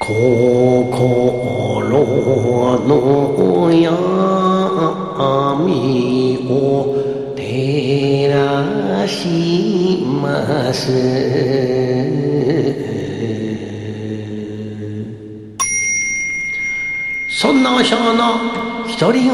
心の闇を照らします。そんなお尚の独り言。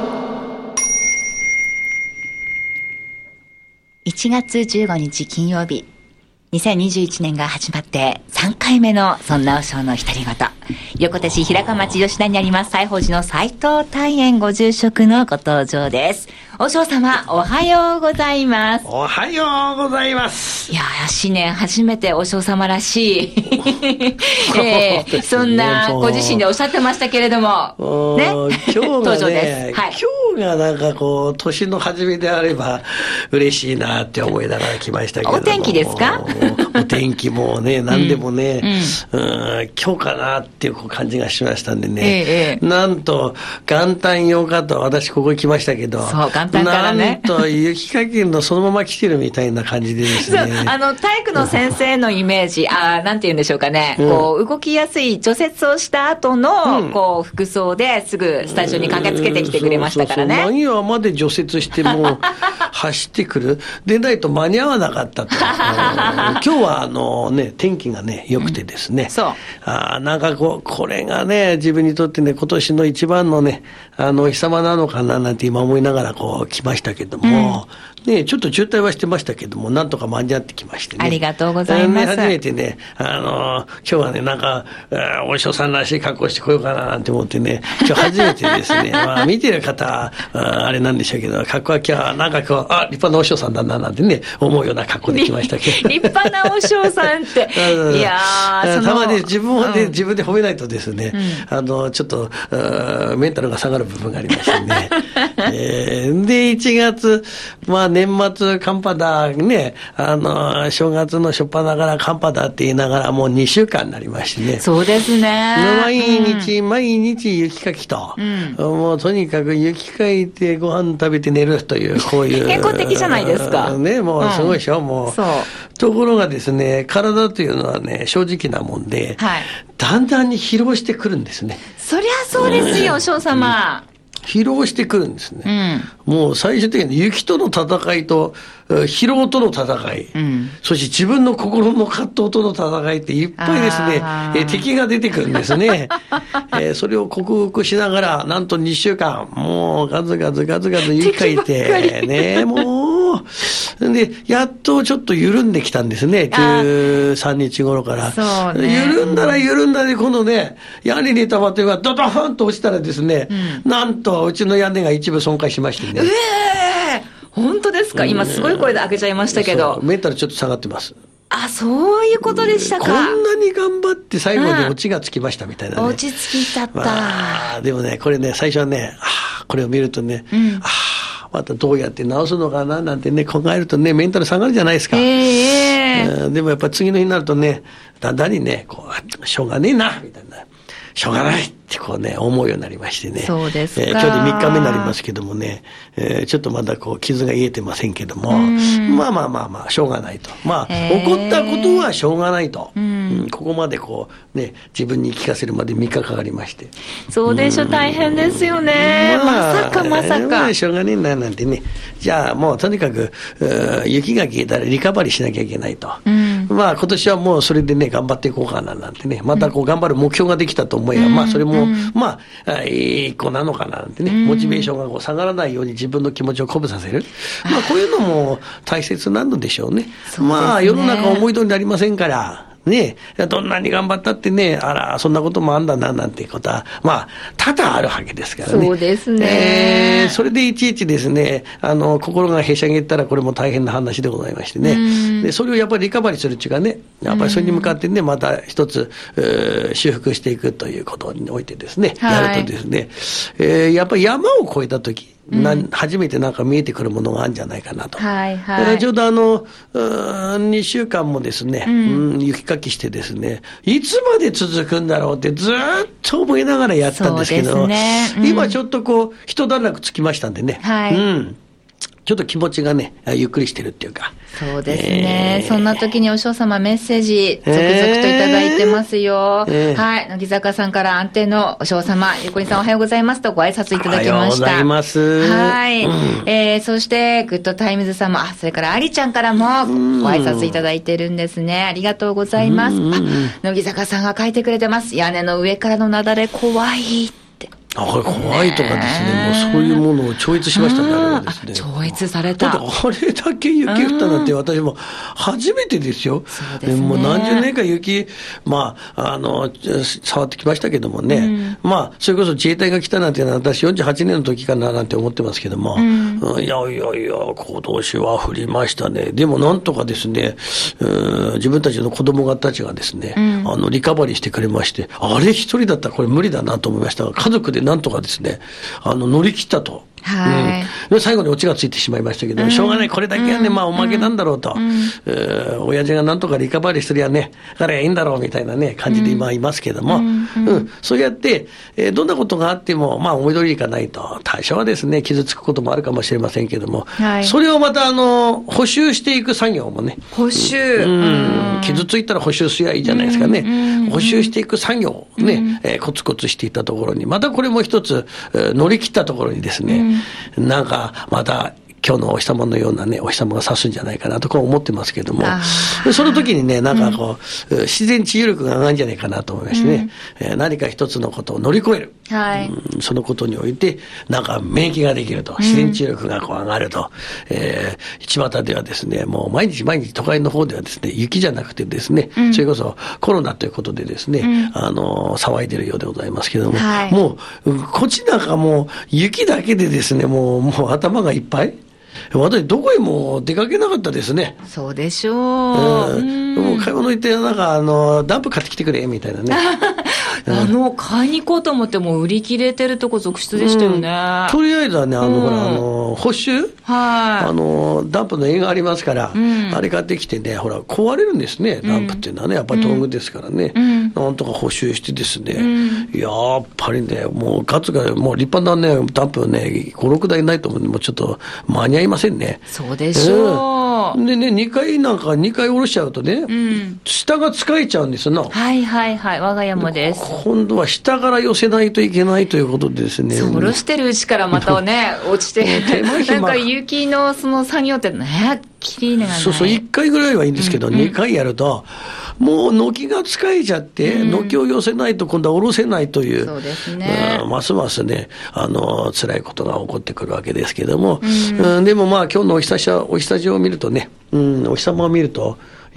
1月15日金曜日、2021年が始まって3回目のそんなお尚の独り言。横手市平川町吉田にあります西宝寺の斉藤大園ご住職のご登場です。お尚様、おはようございます。 おはようございます。 いやー、新年初めてお尚様らしい、そんなご自身でおっしゃってましたけれどもね、 今日が登場でね、 す。はい、 今日がなんかこう年の初めであれば嬉しいなって思いながら来ましたけれども。 お天気ですか？ お天気もね、何でもね、今日かなっていう感じがしましたんでね、なんと元旦8日と私ここ来ましたけど、 そう元旦からね、 なんと雪かきのそのまま来てるみたいな感じでですね体育の先生のイメージ、なんて言うんでしょうかね、こう動きやすい除雪をした後の、こう服装ですぐスタジオに駆けつけてきてくれましたからね。 間に合うまで除雪してもう走ってくるでないと間に合わなかったと今日はね、天気がね良くてですね、 そうなんかこれがね自分にとってね今年の一番のねお日様なのかななんて今思いながらこう来ましたけども、ね、ちょっと渋滞はしてましたけどもなんとか間に合ってきましてね、 ありがとうございます。 初めてね今日はねなんかお師匠さんらしい格好してこようかななんて思ってね今日初めてですね見てる方あれなんでしょうけど格好は今日はなんかこう立派なお師匠さんだななんてね思うような格好で来ましたけど立派なお師匠さんっていやーたまに自分で褒めないとですね、ちょっとメンタルが下がる部分がありましてね、で1月年末寒波だね正月の初っ端から寒波だって言いながらもう2週間になりましてね。 そうですね。 毎日雪かきと、もうとにかく雪かいてご飯食べて寝るというこういう健康的じゃないですかね、もうすごいでしょ、もう。ところがですね体というのはね正直なもんで、だんだんに疲労してくるんですね。 そりゃそうですよ、お嬢様。 疲労してくるんですね、もう最終的に雪との戦いと疲労との戦い、そして自分の心の葛藤との戦いっていっぱいですね敵が出てくるんですね、それを克服しながらなんと2週間もうガツガツ雪かいてねもうでやっとちょっと緩んできたんですね13日頃から、緩んだらで今度ね屋根にたまってがドドーンと落ちたらですね、なんとうちの屋根が一部損壊しましてね。 本当ですか？今すごい声で開けちゃいましたけど、 メンタルちょっと下がってます。 そういうことでしたか。 こんなに頑張って最後にオチがつきましたみたいなね。 落ち着きちゃった。 でもねこれね最初はねこれを見るとね、またどうやって直すのかななんてね考えるとねメンタル下がるじゃないですか、でもやっぱり次の日になるとねだんだんにねこうしょうがねえなみたいな、しょうがないってこうね思うようになりましてね。 そうですか。 今日で3日目になりますけどもね、ちょっとまだこう傷が癒えてませんけども、まあしょうがないと、起こったことはしょうがないと、ここまでこうね自分に聞かせるまで3日かかりまして。 そうでしょ、大変ですよね、まさかしょうがねえななんてね、じゃあもうとにかく雪が消えたらリカバリーしなきゃいけないと、今年はもうそれでね頑張っていこうかななんてね、またこう頑張る目標ができたと思えば、それも一個なのかななんてね、モチベーションがこう下がらないように自分の気持ちを鼓舞させる、こういうのも大切なのでしょうね。世の中思い通りになりませんからね、どんなに頑張ったってね、そんなこともあんだななんていうことは多々あるわけですからね。 そうですね、 それでいちいちですね心がへしゃげたらこれも大変な話でございましてね、でそれをやっぱりリカバリーするっていうかね、やっぱりそれに向かってねまた一つ修復していくということにおいてですね、やるとですね、やっぱり山を越えた時初めてなんか見えてくるものがあるんじゃないかなと、ちょうど2週間もですね、雪かきしてですねいつまで続くんだろうってずっと思いながらやったんですけど、今ちょっとこう一段落つきましたんでね、今ちょっと気持ちがね、ゆっくりしてるっていうか。 そうですね。そんな時にお嬢様メッセージ、続々といただいてますよ。はい。乃木坂さんから安定のお嬢様、ゆこりさんおはようございますとご挨拶いただきました。 おはようございます。 はい。そして、グッドタイムズさんも、それからありちゃんからもご挨拶いただいてるんですね。ありがとうございます。乃木坂さんが書いてくれてます。屋根の上からの雪崩怖い。 これ怖いとかですね、もうそういうものを超越しましたね、あれはですね。 超越された。 だってあれだけ雪降ったなんて私も初めてですよ。 そうですね。 もう何十年か雪、触ってきましたけどもね。それこそ自衛隊が来たなんていうのは私48年の時かななんて思ってますけども。いや、今年は降りましたね。でもなんとかですね、自分たちの子供たちがですね、リカバリーしてくれまして、あれ一人だったらこれ無理だなと思いましたが、家族でなんとかですね、乗り切ったと。最後にオチがついてしまいましたけど、しょうがない、これだけはね、おまけなんだろうと。親父がなんとかリカバリーすりゃね、彼はいいんだろうみたいなね、感じで今いますけども、そうやって、どんなことがあっても、思い通りいかないと。多少はですね、傷つくこともあるかもしれませんけども、それをまた、補修していく作業もね。 補修。 傷ついたら補修すりゃいいじゃないですかね。補修していく作業をね、コツコツしていったところに、またこれも一つ、乗り切ったところにですね、なんかまた今日のお日様のようなね、お日様が差すんじゃないかなと思ってますけども、その時にね、なんかこう、自然治癒力が上がるんじゃないかなと思いましてね、何か一つのことを乗り越える。そのことにおいて、なんか免疫ができると、自然治癒力がこう上がると、巷ではですね、もう毎日都会の方ではですね、雪じゃなくてですね、それこそコロナということでですね、騒いでるようでございますけども、もう、こっちなんかもう雪だけでですね、もう頭がいっぱい。私どこへも出かけなかったですね。 そうでしょう。 もう買い物行ってなんかダンプ買ってきてくれみたいなね。 買いに行こうと思っても売り切れてるとこ続出でしたよね。 とりあえずはね、補修、ダンプの絵がありますから、あれ買ってきてね、ほら壊れるんですね、ダンプっていうのはね、やっぱり道具ですからね、なんとか補修してですね、やっぱりね、もうガツがもう立派なね、ダンプね、5、6台ないと思うんで、もうちょっと間に合いませんね。 そうでしょう。 でね、2回下ろしちゃうとね、下が使えちゃうんですよ。 我が家もです。 今度は下から寄せないといけないということでですね。 下ろしてるうちからまたね、落ちて、なんか雪のその作業ってね、きりがない。 そう、1回ぐらいはいいんですけど、2回やると、もう軒が使えちゃって、軒を寄せないと今度は下ろせないという、 そうですね。 ますますね、辛いことが起こってくるわけですけども、でも今日のお久しを見るとね、お日様を見ると、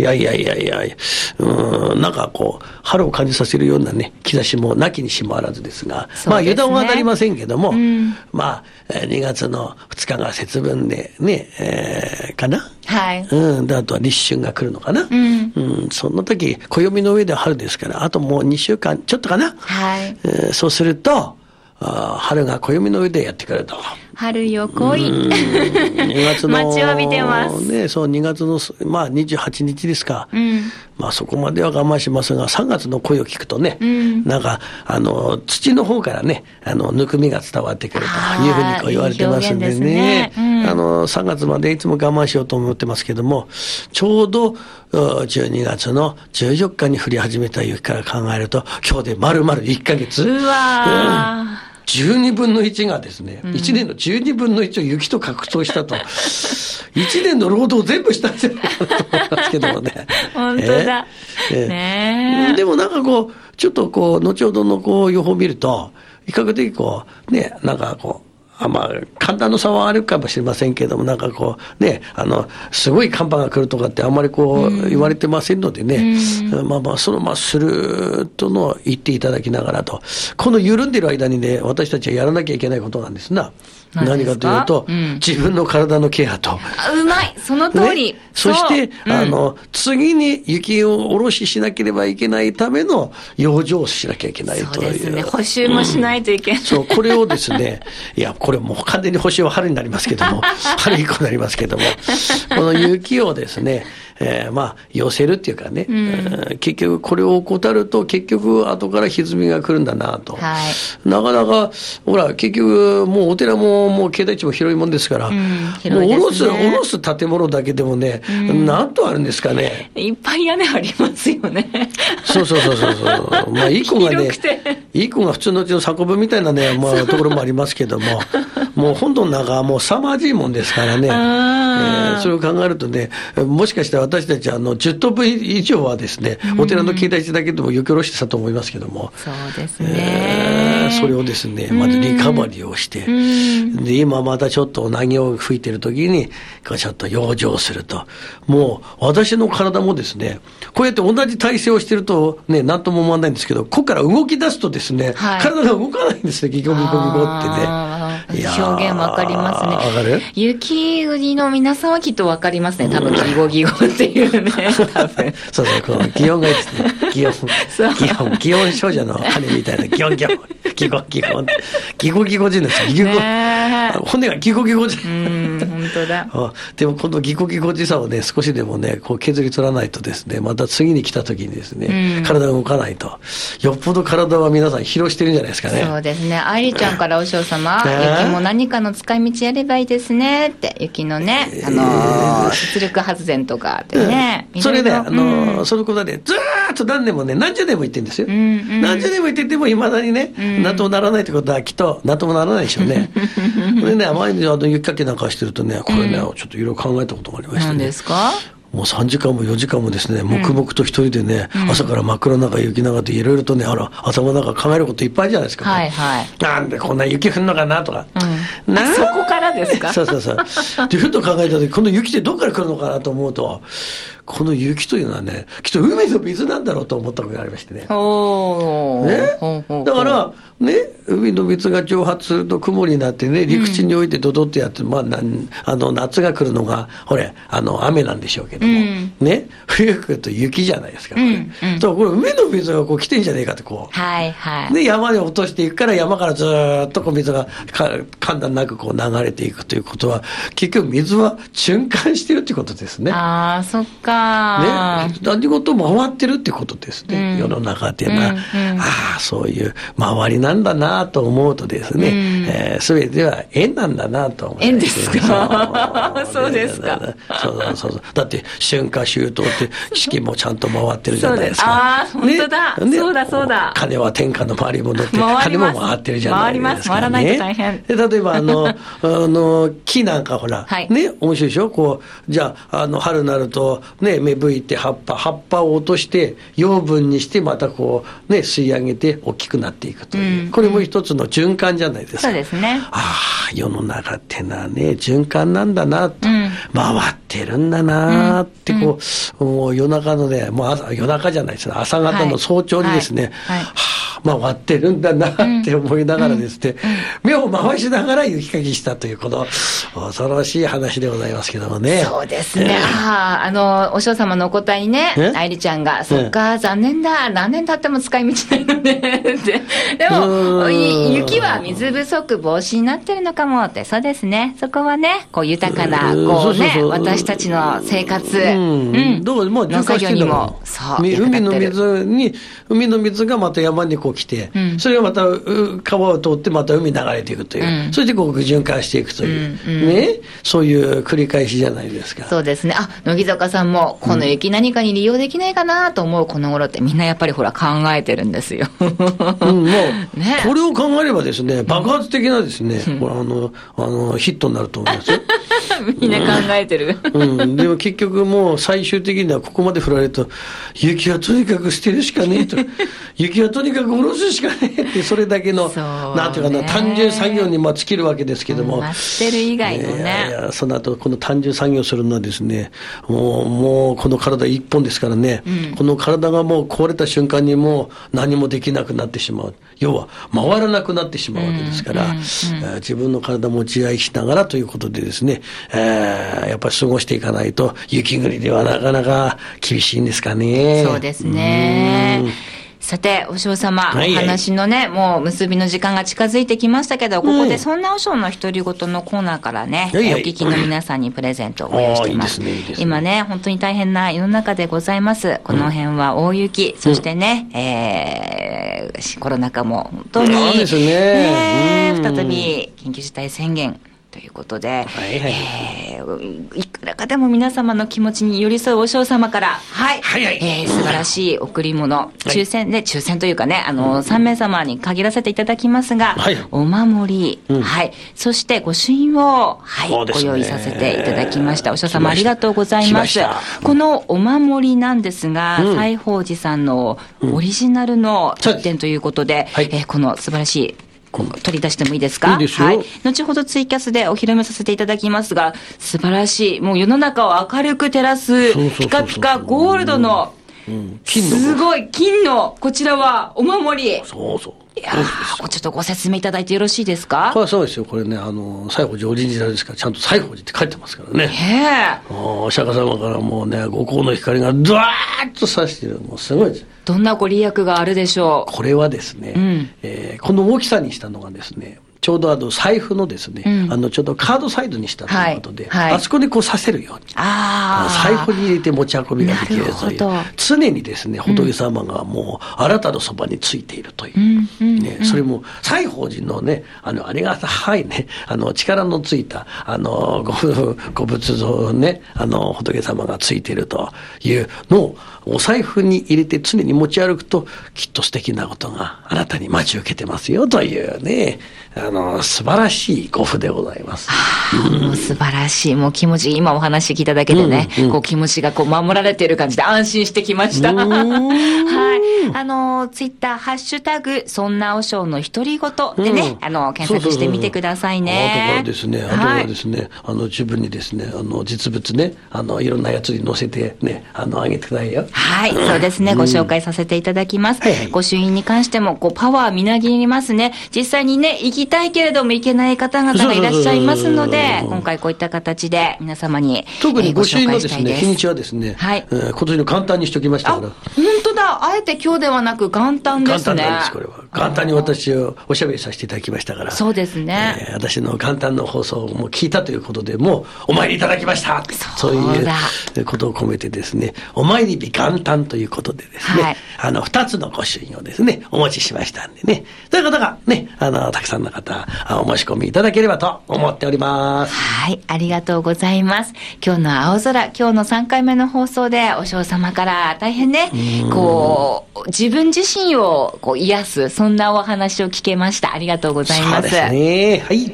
なんかこう、春を感じさせるようなね、兆しもなきにしもあらずですが、油断はなりませんけども、2月の2日が節分でね、かな？で、あとは立春が来るのかな？そんな時、暦の上では春ですから、あともう2週間ちょっとかな？そうすると、春が暦の上でやってくると。 春よ来い。 2月の待ちわびてます。 ね、そう、2月の、28日ですか。そこまでは我慢しますが、3月の声を聞くとね、なんか、土の方からね、ぬくみが伝わってくるというふうにこう言われてますんでね。3月までいつも我慢しようと思ってますけども、ちょうど、12月の14日に降り始めた雪から考えると、今日で丸々1ヶ月。12分の1がですね、1年の12分の1を雪と格闘したと。1年の労働を全部したんじゃないかなと思いますけどもね。 本当だ。 でもなんかこう、ちょっとこう、後ほどのこう予報を見ると、比較的こう、ね、なんかこう、寒暖の差はあるかもしれませんけども、なんかこう、ね、すごい寒波が来るとかってあんまりこう、言われてまそのスルーとの言っていただきながらと、この緩んでる間にね、私たちはやらなきゃいけないことなんですな。何かというと、自分の体のケアと。 うまい、その通り。 そして、次に雪を下ろしなければいけないための養生をしなきゃいけないという。 そうですね、補修もしないといけない。 そう、これをですね、これもう完全に補修は春になりますけども、春以降になりますけども、この雪をですね、 寄せるっていうかね、結局これを怠ると結局後から歪みが来るんだなと。なかなか、ほら、結局もうお寺ももう境内地も広いもんですから、もう下ろす建物だけでもね、何棟あるんですかね。 いっぱい屋根ありますよね。 そう。一個がね、一個が普通のうちの作文みたいなね、ところもありますけども、もう本堂の中はもう凄まじいもんですからね。それを考えるとね、もしかしたら私たち10トップ以上はですね、お寺の境内地だけでも雪下ろしてたと思いますけども、 そうですね、 それをですね、まずリカバリーをして、で今またちょっと凪を吹いてる時にちょっと養生すると、もう私の体もですね、こうやって同じ体勢をしてるとね、何とも思わないんですけど、ここから動き出すとですね、体が動かないんですね、ギコギコギコってね。 表現わかりますね。 わかる？ 雪国の皆さんはきっとわかりますね。多分、ギゴギゴっていうね。多分。 そう、この擬音がいいですね。擬音少女の羽みたいな、擬音、ギコギコギコじゃないですか。ギコ、骨がギコギコじゃ本当だ。 でもこのギコギコじさをね、少しでもね、こう削り取らないとですね、また次に来た時にですね、体が動かないと。よっぽど体は皆さん疲労してるんじゃないですかね。 そうですね。愛理ちゃんからお嬢様、雪も何かの使い道やればいいですねって、雪のね、出力発電とかでね。 それね、そのことで、ずーっと何年もね、何十年も言ってるんですよ。何十年も言ってても、いまだにね、なんともならないってことは、きっと、なんともならないでしょうね。でね、前に雪かきなんかしてるとね、これね、ちょっといろいろ考えたことがありましてね。 何ですか？ もう3時間も4時間もですね、黙々と一人でね、朝から真っ暗の中雪の中でいろいろとね、頭の中考えることいっぱいじゃないですか。なんでこんな雪降るのかなとか。 そこからですか？ そう。で、ふと考えた時、この雪ってどっから来るのかなと思うと、この雪というのはね、きっと海の水なんだろうと思ったことがありましてね。だから、ね、海の水が蒸発すると雲になってね、陸地においてドドッとやって、夏が来るのが、雨なんでしょうけども、ね、冬来ると雪じゃないですか。だからこれ、海の水がこう来てんじゃねえかってこう。で、山に落としていくから、山からずーっとこう水が間断なくこう流れていくということは、結局水は循環してるってことですね。 そっか。 ね、何事も回ってるってことですね、世の中っていうのは。そういう回りなんだなと思うとですね、全ては縁なんだなと思います。 縁ですか？そうですか。 そう。だって春夏秋冬って四季もちゃんと回ってるじゃないですか。 本当だ。そうだ。 金は天下の回り物って、金も回ってるじゃないですか。 回らないと大変。 例えば木なんかほら、ね、面白いでしょ。こう、じゃあ、春になると、ね、芽吹いて葉っぱを落として養分にしてまたこうね吸い上げて大きくなっていくという、これも一つの循環じゃないですか。 そうですね。 世の中ってのはね循環なんだなと、回ってるんだなってこう、もう夜中のね、もう夜中じゃないですね、朝方の早朝にですね、回ってるんだなって思いながらですね、目を回しながら雪かきしたというこの恐ろしい話でございますけどもね。 そうですね。お嬢様のお答えにね、愛理ちゃんが、そっか、残念だ、何年経っても使い道ないのねって。でも、雪は水不足防止になってるのかもって、そうですね。そこはね、こう豊かな、こうね、私たちの生活、農作業にも、 海の水がまた山にこう来て、それがまた川を通ってまた海に流れていくという、それでこう循環していくという、ね、そういう繰り返しじゃないですか。 そうですね。乃木坂さんも、この雪何かに利用できないかなと思うこの頃ってみんなやっぱりほら考えてるんですよ。もう、 これを考えればですね、爆発的なですね、ヒットになると思いますよ。 みんな考えてる。 でも結局もう最終的にはここまで振られると、雪はとにかく捨てるしかねえと。雪はとにかく下ろすしかねえって、それだけの、なんていうかな、単純作業に尽きるわけですけども。 捨てる以外のね。 その後、この単純作業するのはですね、もうこの体一本ですからね、この体がもう壊れた瞬間にもう何もできなくなってしまう。要は回らなくなってしまうわけですから、自分の体も自愛しながらということでですね、やっぱり過ごしていかないと雪国ではなかなか厳しいんですかね。 そうですね。 さて、お嬢様、 はいはい、 お話のね、もう結びの時間が近づいてきましたけど、ここでそんなお嬢の独り言のコーナーからね、お聞きの皆さんにプレゼントをご用意しています。今ね、本当に大変な世の中でございます。この辺は大雪、そしてね、コロナ禍も本当に、 そうですね、 再び緊急事態宣言。ということで、いくらかでも皆様の気持ちに寄り添うお嬢様から、素晴らしい贈り物、抽選というかね、3名様に限らせていただきますが、お守り、そして御朱印を、ご用意させていただきました。お嬢様ありがとうございます。このお守りなんですが、西宝寺さんのオリジナルの一点ということで、この素晴らしい取り出してもいいですか？ いいですよ。 後ほどツイキャスでお披露目させていただきますが、素晴らしい、もう世の中を明るく照らす、ピカピカゴールドの、すごい、金の、こちらはお守り。 そうそう。 いやー、ちょっとご説明いただいてよろしいですか？ これはそうですよ。これね、西宝寺オリジナルですから、ちゃんと西宝寺って書いてますからね。お釈迦様からもうね、五光の光がドワーッと差してる。もうすごいです。 どんなご利益があるでしょう？ これはですね、この大きさにしたのがですね、ちょうど財布のですね、ちょうどカードサイズにしたということで、あそこにこう刺せるように、財布に入れて持ち運びができるという、常にですね、仏様がもうあなたのそばについているという、それも西宝寺のね、ありがたいね、力のついた、ご仏像ね、仏様がついているというのを、お財布に入れて常に持ち歩くと、きっと素敵なことがあなたに待ち受けてますよというね、素晴らしいご符でございます。 もう素晴らしい。もう気持ち、今お話聞いただけでね、こう気持ちがこう守られている感じで安心してきました。はい。ツイッター、ハッシュタグ、そんなおしょうの独り言でね、検索してみてくださいね。 あとはですね、自分にですね、実物ね、いろんなやつに載せてね、あげてくださいよ。 はい、そうですね、ご紹介させていただきます。御朱印に関しても、こう、パワーみなぎりますね。実際にね、行きたいけれども行けない方々がいらっしゃいますので、今回こういった形で皆様に特に御朱印のですね、日にちはですね、今年の元旦にしておきましたから。 本当だ、あえて今日ではなく元旦ですね。 元旦なんです、これは。元旦に私をおしゃべりさせていただきましたから。 そうですね。 私の元旦の放送も聞いたということで、もうお参りいただきました。そういうことを込めてですね、お参り日元旦ということでですね、2つの御朱印をですね、お持ちしましたんでね、ということがね、たくさんの方、お申し込みいただければと思っております。 はい、ありがとうございます。今日の青空、今日の3回目の放送でお嬢様から大変ね、こう、自分自身をこう癒す、そんなお話を聞けました。ありがとうございます。 そうですね。はい。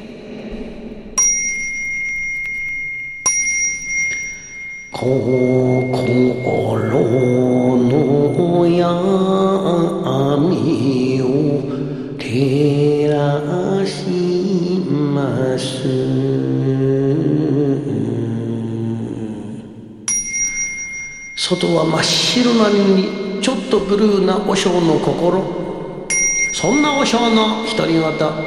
心の闇を照らします。外は真っ白なのにちょっとブルーな和尚の心、そんな和尚の独り言。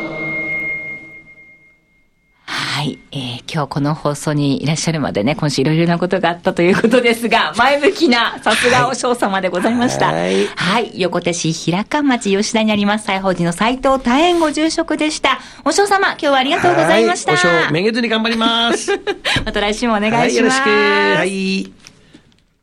はい、今日この放送にいらっしゃるまでね、今週いろいろなことがあったということですが、前向きなさすがお嬢様でございました。はい、横手市平川町吉田にあります西宝寺の斉藤多円ご住職でした。お嬢様、今日はありがとうございました。 お嬢めげずに頑張ります。 また来週もお願いします。 よろしく。はい。